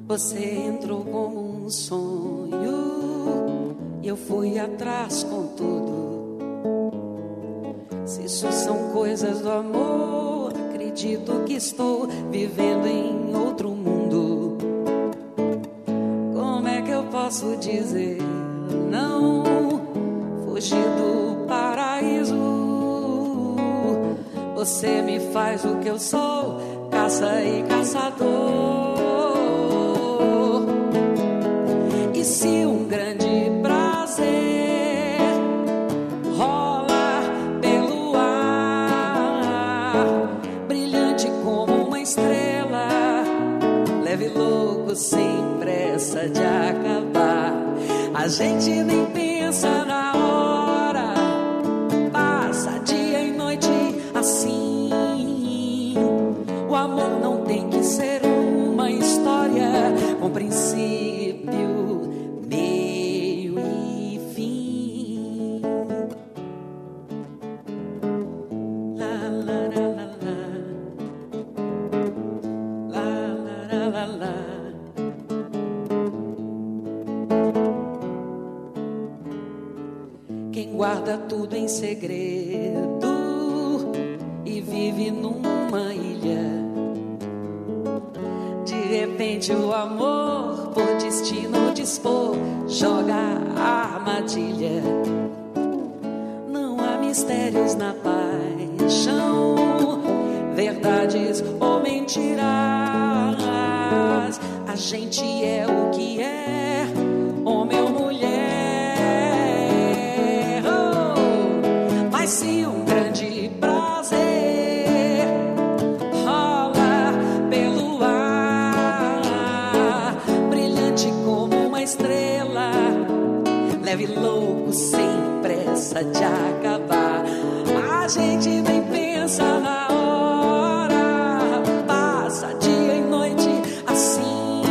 Você entrou como um sonho e eu fui atrás com tudo. Se isso são coisas do amor, acredito que estou vivendo em outro mundo. Como é que eu posso dizer não? Fugir do paraíso. Você me faz o que eu sou, caça e caçador. E se um grande prazer rola pelo ar, brilhante como uma estrela, leve e louco sem pressa de acabar, a gente nem pensa na hora, passa dia e noite assim. O amor não tem que ser uma história com princípio, meio e fim. La la la la la, la la la la. Quem guarda tudo em segredo e vive numa ilha, de repente o amor, por destino dispor, joga a armadilha. Não há mistérios na paixão, verdades ou mentiras. A gente é o que é, homem ou mulher. Oh, mas se um grande prazer rola pelo ar, brilhante como uma estrela, leve e louco sem pressa de acabar, a gente nem pensa na hora, passa dia e noite assim.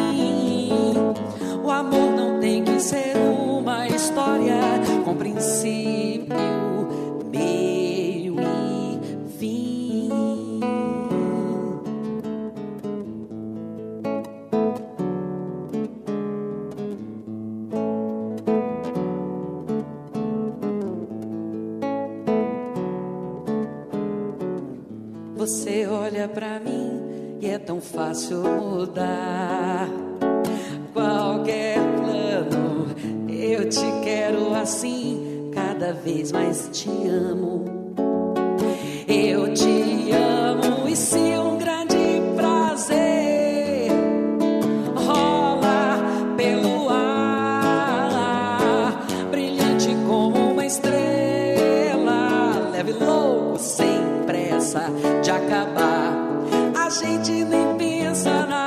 O amor não tem que ser uma história com princípio, meio e fim. Você olha pra mim e é tão fácil mudar qualquer plano. Eu te quero assim, cada vez mais te amo. Eu te amo. E se um grande prazer rola pelo ar, brilhante como uma estrela, leve e louco sem pressa de acabar, a gente nem pensa na